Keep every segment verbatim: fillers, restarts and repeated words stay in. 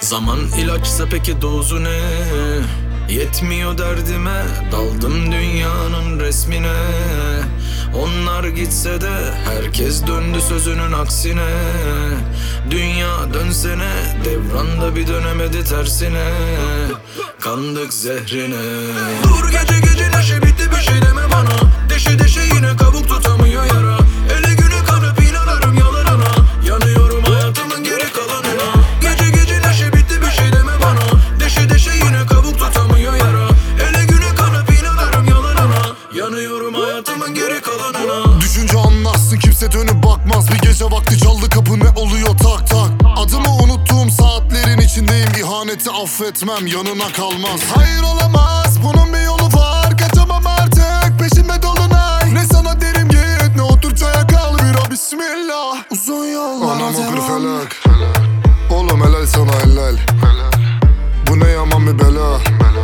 Zaman ilaçsa peki dozu ne? Yetmiyor derdime, daldım dünyanın resmine. Onlar gitse de herkes döndü sözünün aksine. Dünya dönsene, devranda bir dönemedi tersine. Kandık zehrine. Dur gece gece neşe bitti, bir şey deme bana. Deşe deşe yine kabuk tutamıyor yara. Ele güne kanıp inanırım yalanına. Yanıyorum hayatımın geri kalanına. Gece gece neşe bitti, bir şey deme bana. Deşe deşe yine kabuk tutamıyor yara. Ele güne kanıp inanırım yalanına. Yanıyorum hayatımın geri kalanına. Düşünce anlarsın, kimse dönüp bakmaz. Bir gece vakti çaldı kapı, ne oluyor tak tak. Adımı unuttuğum saatlerin içindeyim. İhaneti affetmem, yanına kalmaz. Hayır olamaz, bunun bir yolu var. Kaçamam artık, peşime dolunay. Ne sana derim git, ne otur çaya kal. Bira bismillah, uzun yollar. Anam okur felak. Oğlum helal sana helal. Bu ne yaman bir bela.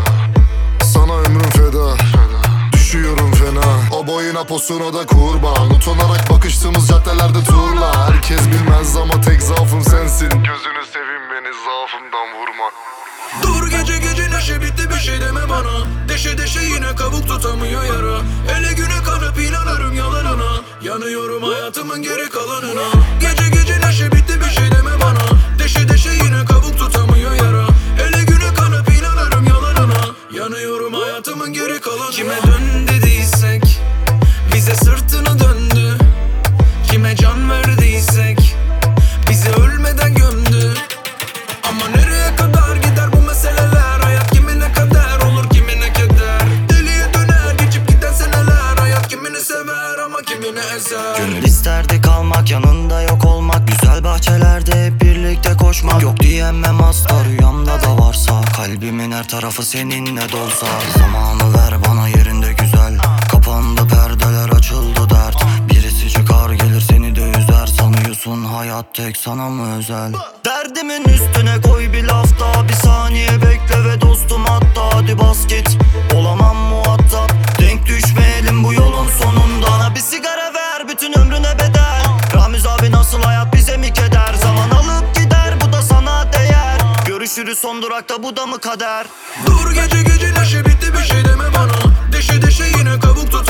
Sana ömrüm feda. Düşüyorum fena. O boyuna posuna da kurban. Utanarak bakıştığımız caddelerde turla. Herkes bilmez ama tek zaafım sensin. Gözünü seveyim, beni zaafımdan vurma. Dur gece gece neşe bitti, bir şey deme bana. Deşe deşe yine kabuk tutamıyor yara. Ele güne kanıp inanırım yalanına. Yanıyorum hayatımın geri kalanına. Gece gece neşe bitti, bir şey deme bana. Deşe deşe yine kabuk tutamıyor yara. Ele güne kanıp inanırım yalanına. Yanıyorum hayatımın geri kalanına. Kime dön dediysek bize sırtını döndü. Kime can verdiysek bizi ölmeden gömdü. Ama nereye kadar gider bu meseleler? Hayat kimine kader olur, kimine keder. Deliye döner geçip giden seneler. Hayat kimini sever ama kimini ezer. Gönül isterdi kalmak, yanında yok olmak. Güzel bahçelerde hep birlikte koşmak. Yok diyemem asla, rüyamda da varsa. Kalbimin her tarafı seninle dolsa. Zamanı ver bana yerinde güzel. Kapandı perdeler, açıldı dert. Birisi çıkar gelir seni de üzer. Sanıyorsun hayat tek sana mı özel? Derdimin üstüne koy bir laf daha. Bir saniye bekle ve dostum hatta. Hadi bas git, olamam muhatap. Denk düşmeyelim bu yolun sonunda. Bir sigara ver, bütün ömrüne bedel. Ramiz abi nasıl, hayat bize mi keder? Zaman alıp gider, bu da sana değer. Görüşürüz son durakta, bu da mı kader? Dur gece gece neşe bitti, bir şey deme bana. Deşe deşe yine kabuk tut